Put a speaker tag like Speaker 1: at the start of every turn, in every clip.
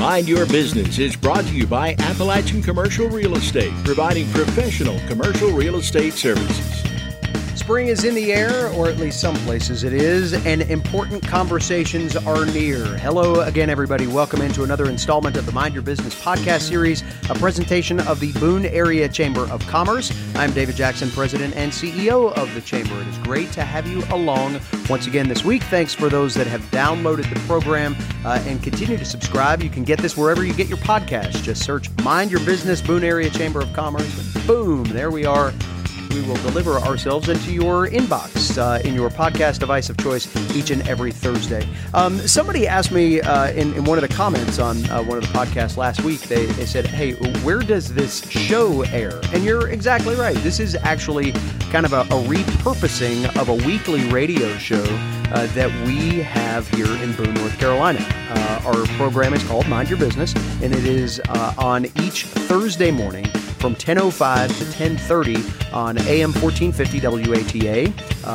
Speaker 1: Mind Your Business is brought to you by Appalachian Commercial Real Estate, providing professional commercial real estate services.
Speaker 2: Spring is in the air, or at least some places it is, and important conversations are near. Hello again, everybody. Welcome into another installment of the Mind Your Business podcast series, a presentation of the Boone Area Chamber of Commerce. I'm David Jackson, President and CEO of the Chamber. It is great to have you along once again this week. Thanks for those that have downloaded the program and continue to subscribe. You can get this wherever you get your podcasts. Just search Mind Your Business, Boone Area Chamber of Commerce, and boom, there we are. We will deliver ourselves into your inbox in your podcast device of choice each and every Thursday. Somebody asked me in one of the comments on one of the podcasts last week, they said, hey, where does this show air? And you're exactly right. This is actually kind of a repurposing of a weekly radio show that we have here in Boone, North Carolina. Our program is called Mind Your Business, and it is on each Thursday morning from 10:05 to 10:30 on AM 1450 WATA,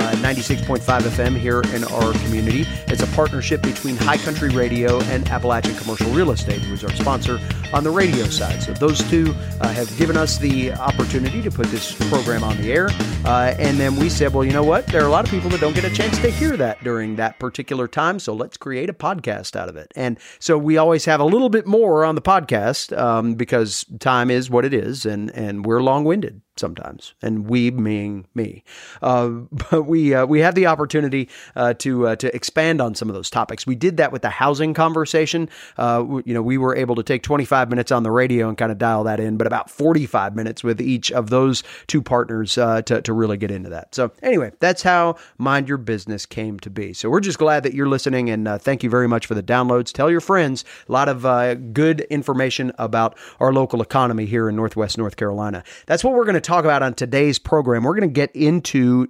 Speaker 2: 96.5 FM here in our community. It's a partnership between High Country Radio and Appalachian Commercial Real Estate, who is our sponsor on the radio side. So those two have given us the opportunity to put this program on the air. And then we said, well, you know what? There are a lot of people that don't get a chance to hear that during that particular time. So let's create a podcast out of it. And so we always have a little bit more on the podcast because time is what it is. And we're long-winded sometimes, and we meaning me. But we have the opportunity to expand on some of those topics. We did that with the housing conversation. We were able to take 25 minutes on the radio and kind of dial that in, but about 45 minutes with each of those two partners to really get into that. So anyway, that's how Mind Your Business came to be. So we're just glad that you're listening, and thank you very much for the downloads. Tell your friends. A lot of good information about our local economy here in Northwest North Carolina. That's what we're going to talk about on today's program. We're going to get into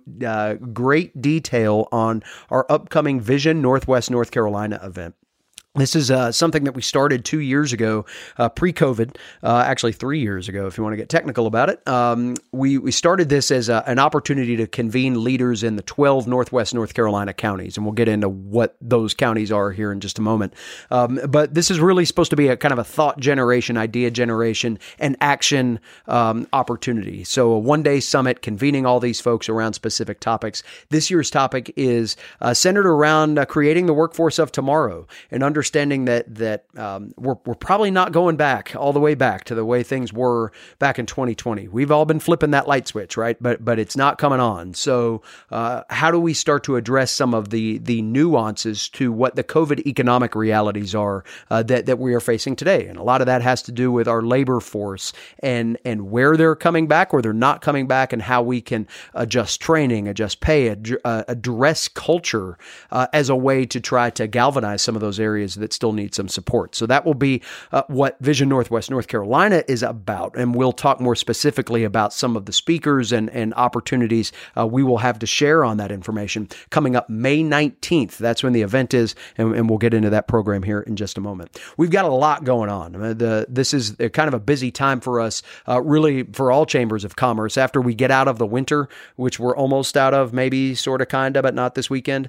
Speaker 2: great detail on our upcoming Vision Northwest North Carolina event. This is something that we started 2 years ago, pre-COVID, actually 3 years ago, if you want to get technical about it. We started this as an opportunity to convene leaders in the 12 Northwest North Carolina counties, and we'll get into what those counties are here in just a moment. But this is really supposed to be a kind of a thought generation, idea generation, and action opportunity. So a one-day summit convening all these folks around specific topics. This year's topic is centered around creating the workforce of tomorrow and understanding that we're probably not going back all the way back to the way things were back in 2020. We've all been flipping that light switch, right? But it's not coming on. So how do we start to address some of the nuances to what the COVID economic realities are that we are facing today? And a lot of that has to do with our labor force and where they're coming back, where they're not coming back, and how we can adjust training, adjust pay, address culture as a way to try to galvanize some of those areas that still need some support. So that will be what Vision Northwest North Carolina is about. And we'll talk more specifically about some of the speakers and opportunities we will have to share on that information coming up May 19th. That's when the event is, and we'll get into that program here in just a moment. We've got a lot going on. This is kind of a busy time for us, really for all chambers of commerce. After we get out of the winter, which we're almost out of, maybe sort of, kind of, but not this weekend,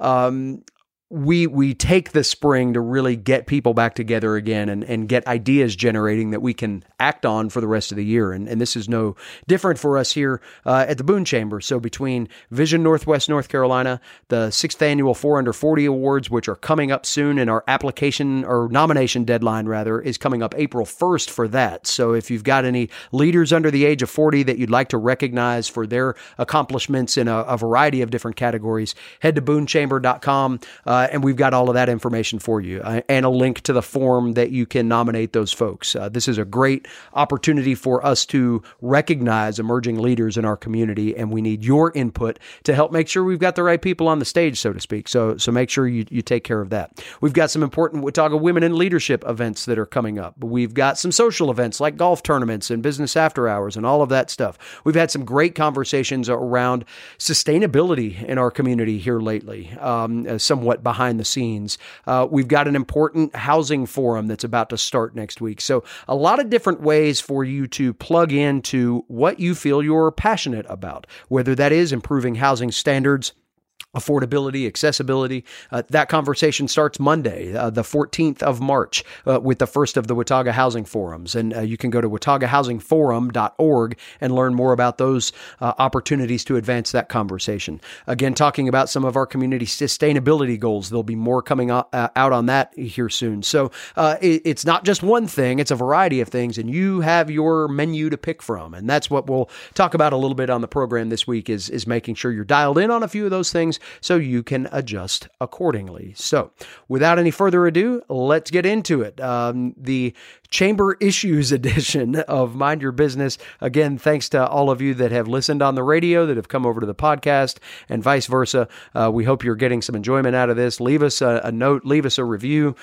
Speaker 2: we take the spring to really get people back together again and get ideas generating that we can act on for the rest of the year. And this is no different for us here at the Boone Chamber. So between Vision Northwest North Carolina, the 6th Annual 4 Under 40 Awards, which are coming up soon, and our application or nomination deadline, rather, is coming up April 1st for that. So if you've got any leaders under the age of 40 that you'd like to recognize for their accomplishments in a variety of different categories, head to boonechamber.com. And we've got all of that information for you and a link to the form that you can nominate those folks. This is a great opportunity for us to recognize emerging leaders in our community, and we need your input to help make sure we've got the right people on the stage, so to speak. So make sure you take care of that. We've got some important Watauga Women in Leadership events that are coming up. We've got some social events like golf tournaments and business after hours and all of that stuff. We've had some great conversations around sustainability in our community here lately, somewhat behind the scenes. We've got an important housing forum that's about to start next week. So a lot of different ways for you to plug into what you feel you're passionate about, whether that is improving housing standards, affordability, accessibility. That conversation starts Monday, the 14th of March, with the first of the Watauga Housing Forums. And you can go to wataugahousingforum.org and learn more about those opportunities to advance that conversation. Again, talking about some of our community sustainability goals. There'll be more coming out on that here soon. So it's not just one thing, it's a variety of things, and you have your menu to pick from. And that's what we'll talk about a little bit on the program this week is making sure you're dialed in on a few of those things so you can adjust accordingly. So without any further ado, let's get into it. The Chamber Issues edition of Mind Your Business. Again, thanks to all of you that have listened on the radio, that have come over to the podcast, and vice versa. We hope you're getting some enjoyment out of this. Leave us a note, leave us a review.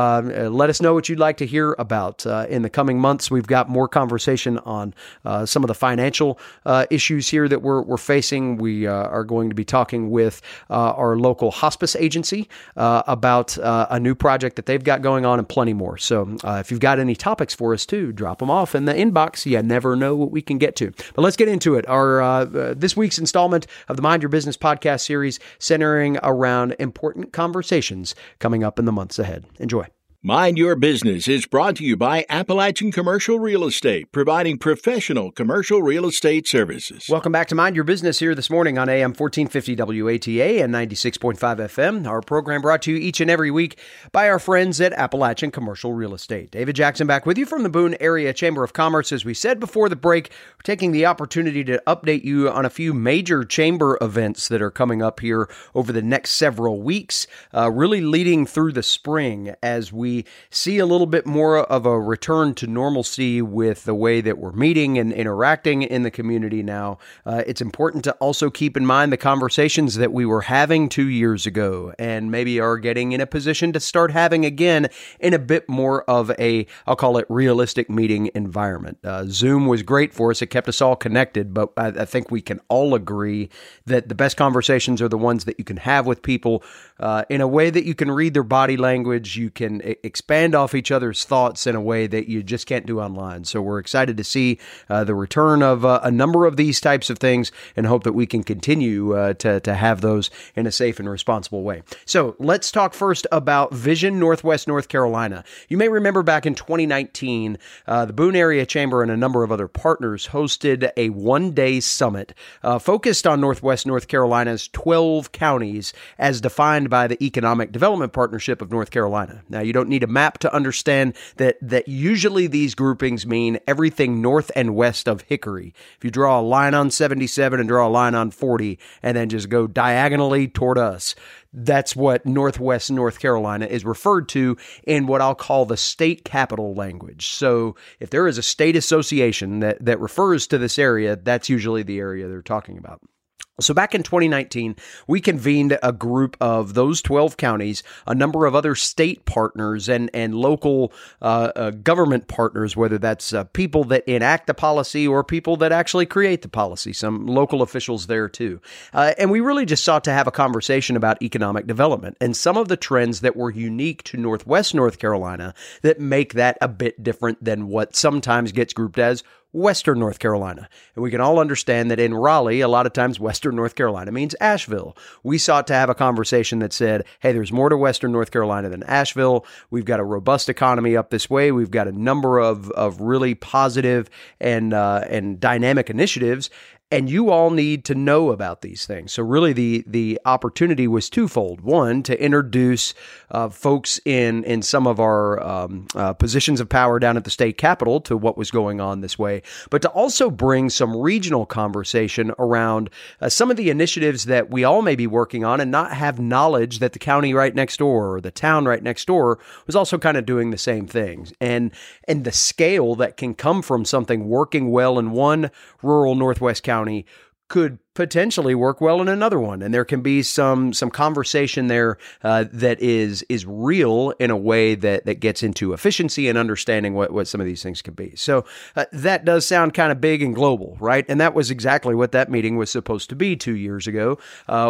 Speaker 2: Let us know what you'd like to hear about. In the coming months, we've got more conversation on some of the financial issues here that we're facing. We are going to be talking with our local hospice agency about a new project that they've got going on and plenty more. So if you've got any topics for us too, drop them off in the inbox. You never know what we can get to. But let's get into it. Our this week's installment of the Mind Your Business podcast series centering around important conversations coming up in the months ahead. Enjoy.
Speaker 1: Mind Your Business is brought to you by Appalachian Commercial Real Estate, providing professional commercial real estate services.
Speaker 2: Welcome back to Mind Your Business here this morning on AM 1450 WATA and 96.5 FM. Our program brought to you each and every week by our friends at Appalachian Commercial Real Estate. David Jackson back with you from the Boone Area Chamber of Commerce. As we said before the break, we're taking the opportunity to update you on a few major chamber events that are coming up here over the next several weeks, really leading through the spring as we see a little bit more of a return to normalcy with the way that we're meeting and interacting in the community now. It's important to also keep in mind the conversations that we were having 2 years ago and maybe are getting in a position to start having again in a bit more of a, I'll call it, realistic meeting environment. Zoom was great for us. It kept us all connected, but I think we can all agree that the best conversations are the ones that you can have with people in a way that you can read their body language, you can expand off each other's thoughts in a way that you just can't do online. So we're excited to see the return of a number of these types of things and hope that we can continue to have those in a safe and responsible way. So let's talk first about Vision Northwest North Carolina. You may remember back in 2019, the Boone Area Chamber and a number of other partners hosted a one-day summit focused on Northwest North Carolina's 12 counties as defined by the Economic Development Partnership of North Carolina. Now, you don't need a map to understand that usually these groupings mean everything north and west of Hickory. If you draw a line on 77 and draw a line on 40 and then just go diagonally toward us, that's what Northwest North Carolina is referred to in what I'll call the state capital language. So if there is a state association that refers to this area, that's usually the area they're talking about. So back in 2019, we convened a group of those 12 counties, a number of other state partners and local government partners, whether that's people that enact the policy or people that actually create the policy, some local officials there too. And we really just sought to have a conversation about economic development and some of the trends that were unique to Northwest North Carolina that make that a bit different than what sometimes gets grouped as Western North Carolina. And we can all understand that in Raleigh, a lot of times Western North Carolina means Asheville. We sought to have a conversation that said, hey, there's more to Western North Carolina than Asheville. We've got a robust economy up this way. We've got a number of really positive and dynamic initiatives. And you all need to know about these things. So really the opportunity was twofold. One, to introduce folks in some of our positions of power down at the state capitol to what was going on this way, but to also bring some regional conversation around some of the initiatives that we all may be working on and not have knowledge that the county right next door or the town right next door was also kind of doing the same things. And the scale that can come from something working well in one rural Northwest county could potentially work well in another one. And there can be some conversation there that is real in a way that gets into efficiency and understanding what some of these things can be. So that does sound kind of big and global, right? And that was exactly what that meeting was supposed to be 2 years ago,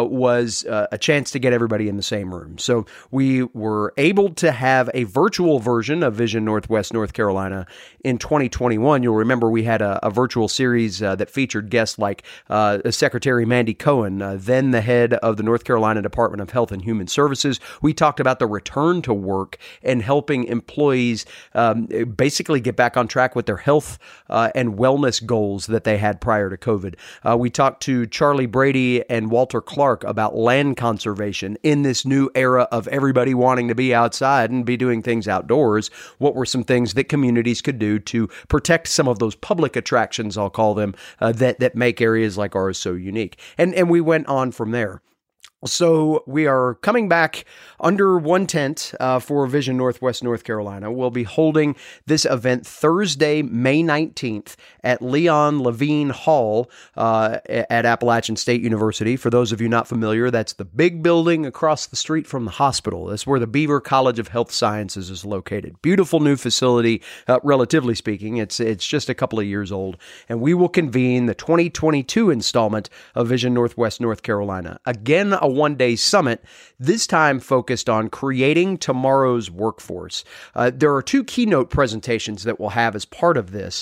Speaker 2: was a chance to get everybody in the same room. So we were able to have a virtual version of Vision Northwest North Carolina in 2021. You'll remember we had a virtual series that featured guests like Secretary Secretary Mandy Cohen, then the head of the North Carolina Department of Health and Human Services. We talked about the return to work and helping employees basically get back on track with their health and wellness goals that they had prior to COVID. We talked to Charlie Brady and Walter Clark about land conservation in this new era of everybody wanting to be outside and be doing things outdoors. What were some things that communities could do to protect some of those public attractions, I'll call them, that make areas like ours so unique? And we went on from there. So we are coming back under one tent for Vision Northwest North Carolina. We'll be holding this event Thursday, May 19th at Leon Levine Hall at Appalachian State University. For those of you not familiar, that's the big building across the street from the hospital. That's where the Beaver College of Health Sciences is located. Beautiful new facility, relatively speaking. It's just a couple of years old. And we will convene the 2022 installment of Vision Northwest North Carolina. Again, a one-day summit, this time focused on creating tomorrow's workforce. There are two keynote presentations that we'll have as part of this,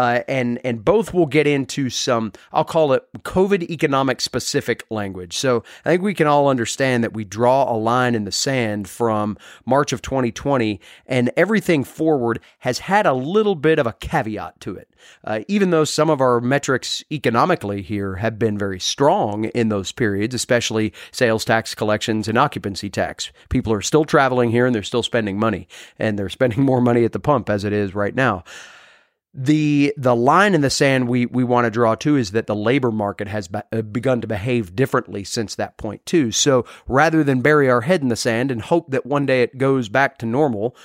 Speaker 2: and both will get into some, I'll call it COVID economic specific language. So I think we can all understand that we draw a line in the sand from March of 2020, and everything forward has had a little bit of a caveat to it. Even though some of our metrics economically here have been very strong in those periods, especially sales tax collections and occupancy tax. People are still traveling here and they're still spending money, and they're spending more money at the pump as it is right now. The line in the sand we want to draw too is that the labor market has begun to behave differently since that point too. So rather than bury our head in the sand and hope that one day it goes back to normal,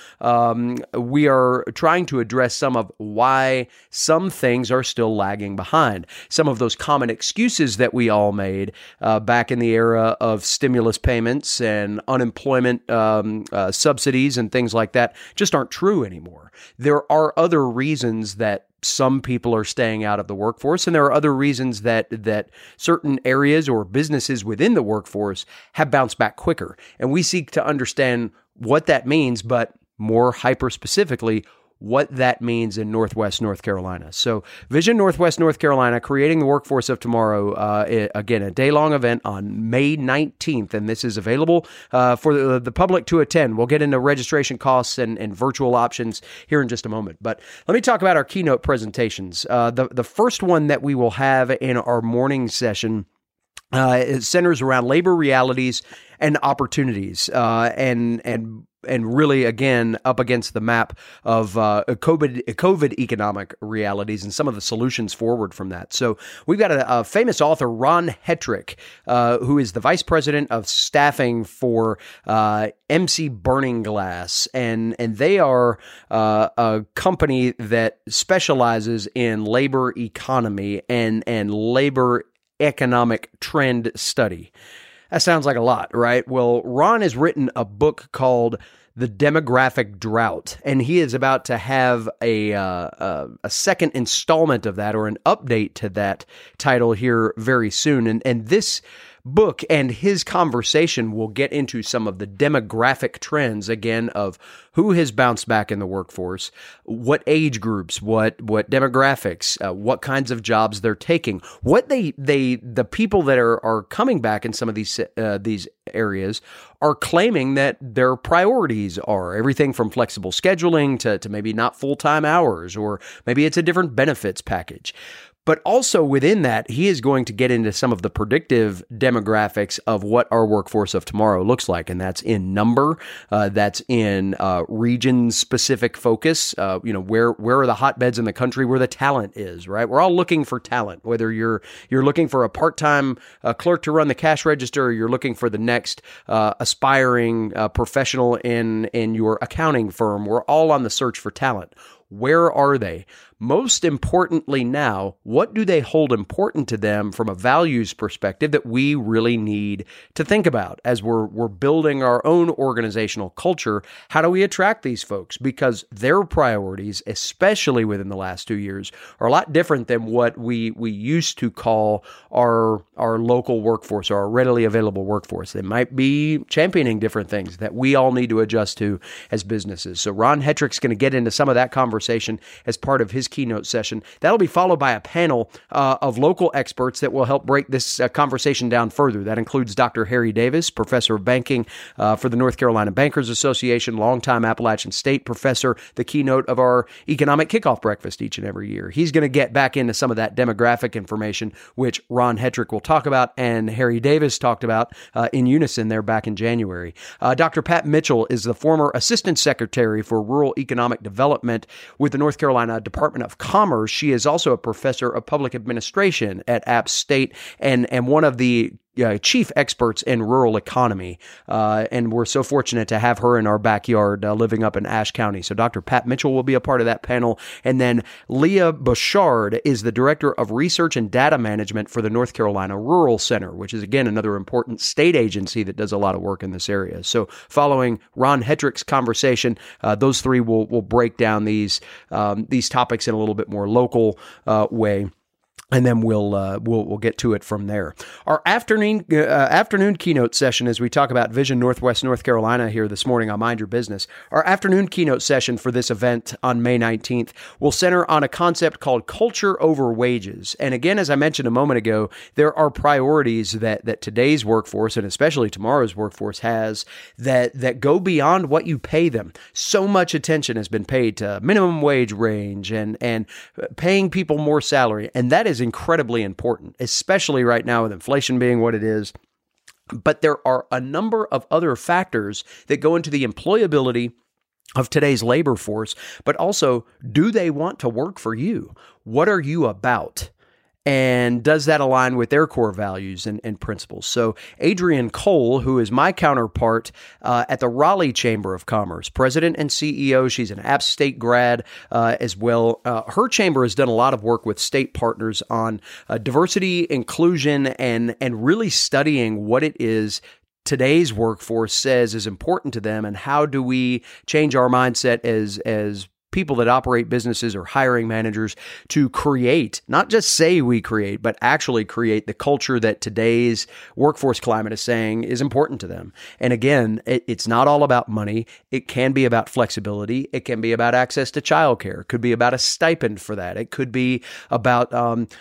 Speaker 2: we are trying to address some of why some things are still lagging behind. Some of those common excuses that we all made back in the era of stimulus payments and unemployment subsidies and things like that just aren't true anymore. There are other reasons that some people are staying out of the workforce, and there are other reasons that certain areas or businesses within the workforce have bounced back quicker. And we seek to understand what that means, but more hyper-specifically, what that means in Northwest North Carolina. So Vision Northwest North Carolina, creating the workforce of tomorrow, again, a day-long event on May 19th, and this is available for the public to attend. We'll get into registration costs and virtual options here in just a moment. But let me talk about our keynote presentations. The first one that we will have in our morning session it centers around labor realities and opportunities, and really, again, up against the map of COVID economic realities and some of the solutions forward from that. So we've got a famous author, Ron Hetrick, who is the vice president of staffing for MC Burning Glass, and they are a company that specializes in labor economy and labor economic trend study. That sounds like a lot, right? Well, Ron has written a book called The Demographic Drought, and he is about to have a second installment of that, or an update to that title here very soon. And this book and his conversation will get into some of the demographic trends, again, of who has bounced back in the workforce, what age groups, what demographics, what kinds of jobs they're taking, what the people that are coming back in some of these areas are claiming that their priorities are. Everything from flexible scheduling to maybe not full-time hours, or maybe it's a different benefits package. But also within that, he is going to get into some of the predictive demographics of what our workforce of tomorrow looks like. And that's in number, that's in region-specific focus. Where are the hotbeds in the country where the talent is, right? We're all looking for talent, whether you're looking for a part-time clerk to run the cash register, or you're looking for the next aspiring professional in your accounting firm. We're all on the search for talent. Where are they? Most importantly now, what do they hold important to them from a values perspective that we really need to think about as we're building our own organizational culture? How do we attract these folks? Because their priorities, especially within the last 2 years, are a lot different than what we used to call our local workforce, or our readily available workforce. They might be championing different things that we all need to adjust to as businesses. So Ron Hetrick's going to get into some of that conversation conversation as part of his keynote session. That'll be followed by a panel of local experts that will help break this conversation down further. That includes Dr. Harry Davis, professor of banking for the North Carolina Bankers Association, longtime Appalachian State professor, the keynote of our economic kickoff breakfast each and every year. He's going to get back into some of that demographic information, which Ron Hetrick will talk about and Harry Davis talked about in unison there back in January. Dr. Pat Mitchell is the former Assistant Secretary for Rural Economic Development with the North Carolina Department of Commerce. She is also a professor of public administration at App State and one of the chief experts in rural economy. And we're so fortunate to have her in our backyard living up in Ashe County. So Dr. Pat Mitchell will be a part of that panel. And then Leah Bouchard is the Director of Research and Data Management for the North Carolina Rural Center, which is, again, another important state agency that does a lot of work in this area. So following Ron Hetrick's conversation, those three will break down these topics in a little bit more local way. And then we'll get to it from there. Our afternoon keynote session, as we talk about Vision Northwest North Carolina here this morning on Mind Your Business, our afternoon keynote session for this event on May 19th will center on a concept called culture over wages. And again, as I mentioned a moment ago, there are priorities that today's workforce and especially tomorrow's workforce has that go beyond what you pay them. So much attention has been paid to minimum wage range and paying people more salary, and that is incredibly important, especially right now with inflation being what it is. But there are a number of other factors that go into the employability of today's labor force, but also, do they want to work for you? What are you about? And does that align with their core values and principles? So Adrienne Cole, who is my counterpart at the Raleigh Chamber of Commerce, president and CEO, she's an App State grad as well. Her chamber has done a lot of work with state partners on diversity, inclusion, and really studying what it is today's workforce says is important to them, and how do we change our mindset as people that operate businesses or hiring managers to create, not just say we create, but actually create the culture that today's workforce climate is saying is important to them. And again, it's not all about money. It can be about flexibility. It can be about access to childcare. It could be about a stipend for that. It could be about,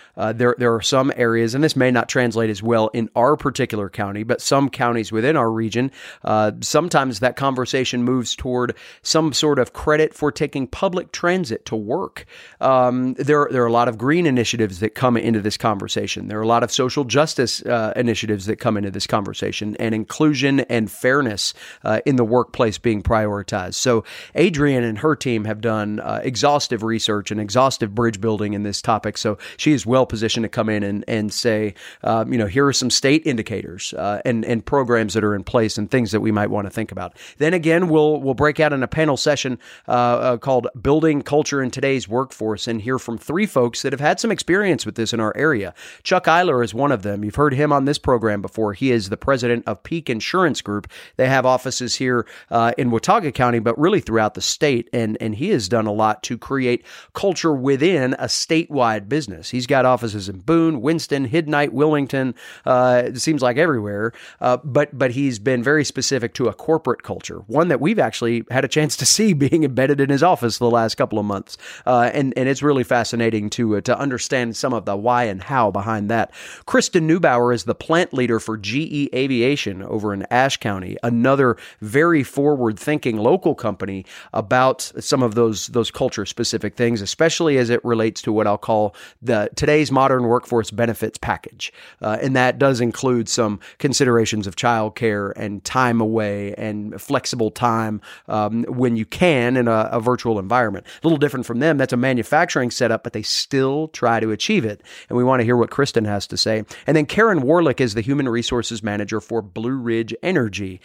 Speaker 2: there are some areas, and this may not translate as well in our particular county, but some counties within our region, sometimes that conversation moves toward some sort of credit for taking public transit to work. There are a lot of green initiatives that come into this conversation. There are a lot of social justice initiatives that come into this conversation, and inclusion and fairness in the workplace being prioritized. So Adrienne and her team have done exhaustive research and exhaustive bridge building in this topic. So she is well positioned to come in and say, here are some state indicators and programs that are in place and things that we might want to think about. Then again, we'll break out in a panel session called Building Culture in Today's Workforce, and hear from three folks that have had some experience with this in our area. Chuck Eiler is one of them. You've heard him on this program before. He is the president of Peak Insurance Group. They have offices here in Watauga County, but really throughout the state, and he has done a lot to create culture within a statewide business. He's got offices in Boone, Winston, Hidnight, Wilmington, it seems like everywhere, but he's been very specific to a corporate culture, one that we've actually had a chance to see being embedded in his office the last couple of months. And it's really fascinating to understand some of the why and how behind that. Kristen Neubauer is the plant leader for GE Aviation over in Ashe County, another very forward-thinking local company about some of those culture-specific things, especially as it relates to what I'll call today's modern workforce benefits package. And that does include some considerations of childcare and time away and flexible time when you can in a virtual environment. A little different from them. That's a manufacturing setup, but they still try to achieve it. And we want to hear what Kristen has to say. And then Karen Warlick is the Human Resources Manager for Blue Ridge Energy,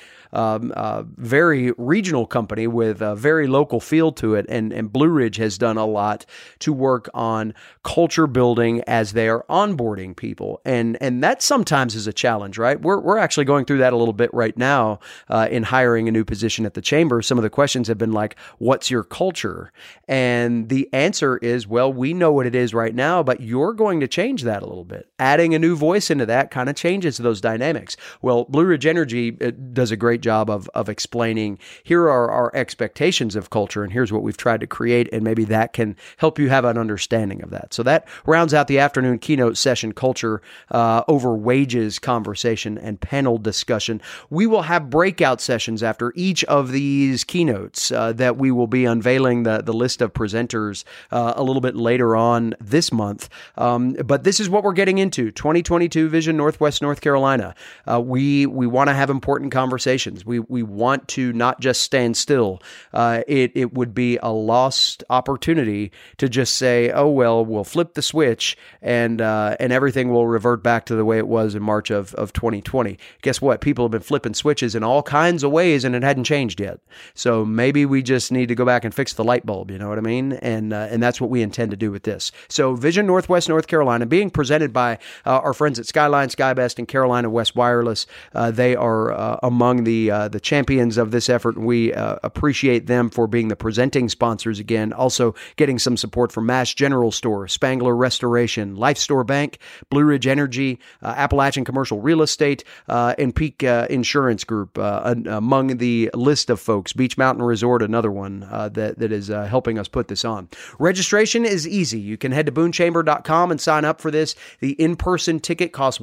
Speaker 2: a very regional company with a very local feel to it. And Blue Ridge has done a lot to work on culture building as they are onboarding people. And that sometimes is a challenge, right? We're actually going through that a little bit right now in hiring a new position at the chamber. Some of the questions have been like, what's your culture? And the answer is, well, we know what it is right now, but you're going to change that a little bit. Adding a new voice into that kind of changes those dynamics. Well, Blue Ridge Energy does a great job of explaining, here are our expectations of culture, and here's what we've tried to create, and maybe that can help you have an understanding of that. So that rounds out the afternoon keynote session, culture over wages conversation and panel discussion. We will have breakout sessions after each of these keynotes that we will be unveiling the list of presenters a little bit later on this month. But this is what we're getting into, 2022 Vision Northwest North Carolina. We want to have important conversations. We want to not just stand still. It would be a lost opportunity to just say, oh, well, we'll flip the switch and everything will revert back to the way it was in March of 2020. Guess what? People have been flipping switches in all kinds of ways and it hadn't changed yet. So maybe we just need to go back and fix the light bulb, you know what I mean? And that's what we intend to do with this. So Vision Northwest North Carolina, being presented by our friends at Skyline, SkyBest, and Carolina West Wireless. They are among the champions of this effort, and we appreciate them for being the presenting sponsors again. Also getting some support from Mass General Store, Spangler Restoration, Life Store Bank, Blue Ridge Energy, Appalachian Commercial Real Estate, and Peak Insurance Group among the list of folks. Beach Mountain Resort, another one that is helping us put this on. Registration is easy. You can head to boonchamber.com and sign up for this. The in-person ticket costs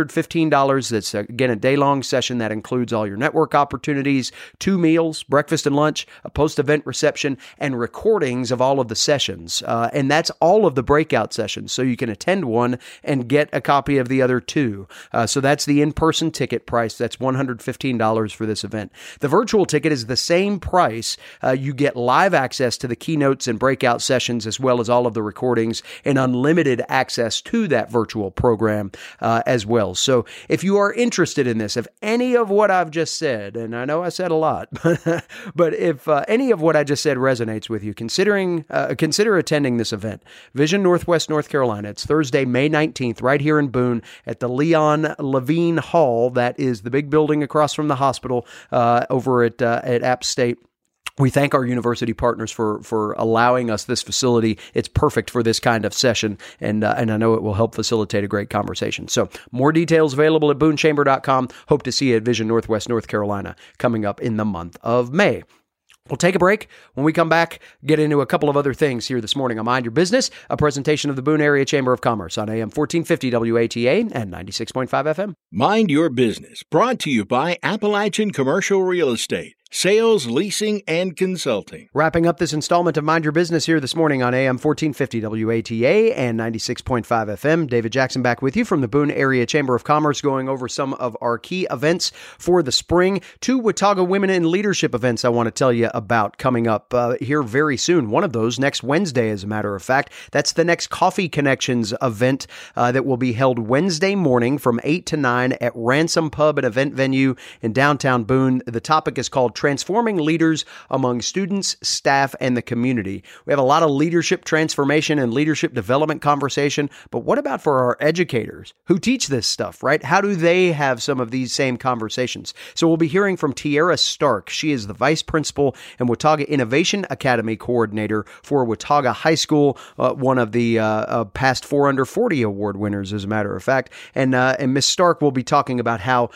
Speaker 2: $115. That's, again, a day-long session that includes all your network opportunities, 2 meals, breakfast and lunch, a post-event reception, and recordings of all of the sessions. And that's all of the breakout sessions, so you can attend one and get a copy of the other 2. So that's the in-person ticket price. That's $115 for this event. The virtual ticket is the same price. You get live access to the keynotes and breakout sessions, as well as all of the recordings, and unlimited access to that virtual program as well. So if you are interested in this, if any of what I've just said, and I know I said a lot, but if any of what I just said resonates with you, consider attending this event. Vision Northwest North Carolina. It's Thursday, May 19th, right here in Boone at the Leon Levine Hall. That is the big building across from the hospital over at App State. We thank our university partners for allowing us this facility. It's perfect for this kind of session, and I know it will help facilitate a great conversation. So more details available at boonchamber.com. Hope to see you at Vision Northwest North Carolina coming up in the month of May. We'll take a break. When we come back, get into a couple of other things here this morning on Mind Your Business, a presentation of the Boone Area Chamber of Commerce on AM 1450 WATA and 96.5 FM.
Speaker 1: Mind Your Business, brought to you by Appalachian Commercial Real Estate. Sales, leasing, and consulting.
Speaker 2: Wrapping up this installment of Mind Your Business here this morning on AM 1450 WATA and 96.5 FM. David Jackson back with you from the Boone Area Chamber of Commerce, going over some of our key events for the spring. 2 Watauga Women in Leadership events I want to tell you about coming up here very soon. One of those next Wednesday, as a matter of fact. That's the next Coffee Connections event that will be held Wednesday morning from 8 to 9 at Ransom Pub, an event venue in downtown Boone. The topic is called Transforming Leaders Among Students, Staff, and the Community. We have a lot of leadership transformation and leadership development conversation, but what about for our educators who teach this stuff, right? How do they have some of these same conversations? So we'll be hearing from Tiara Stark. She is the Vice Principal and Watauga Innovation Academy Coordinator for Watauga High School, one of the past 4 Under 40 award winners, as a matter of fact. And Ms. Stark will be talking about how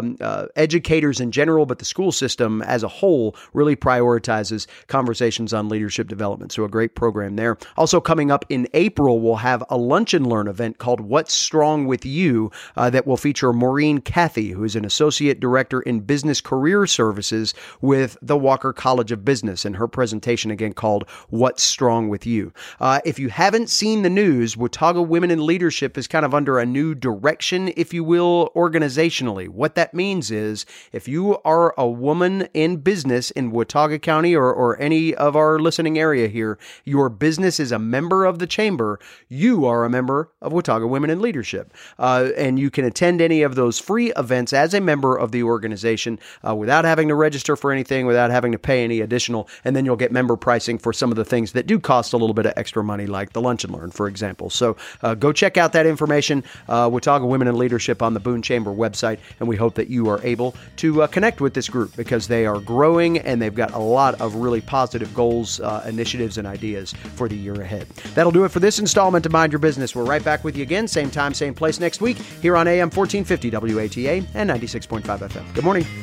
Speaker 2: educators in general, but the school system as a whole really prioritizes conversations on leadership development. So a great program there. Also coming up in April, we'll have a Lunch and Learn event called What's Strong With You that will feature Maureen Cathy, who is an Associate Director in Business Career Services with the Walker College of Business, and her presentation again called What's Strong With You. If you haven't seen the news, Watauga Women in Leadership is kind of under a new direction, if you will, organizationally. What that means is if you are a woman in business in Watauga County or any of our listening area here, your business is a member of the chamber, you are a member of Watauga Women in Leadership. And you can attend any of those free events as a member of the organization without having to register for anything, without having to pay any additional, and then you'll get member pricing for some of the things that do cost a little bit of extra money, like the Lunch and Learn, for example. So go check out that information, Watauga Women in Leadership on the Boone Chamber website, and we hope that you are able to connect with this group because they are growing and they've got a lot of really positive goals, initiatives, and ideas for the year ahead. That'll do it for this installment of Mind Your Business. We're right back with you again, same time, same place next week here on AM 1450 WATA and 96.5 FM. Good morning.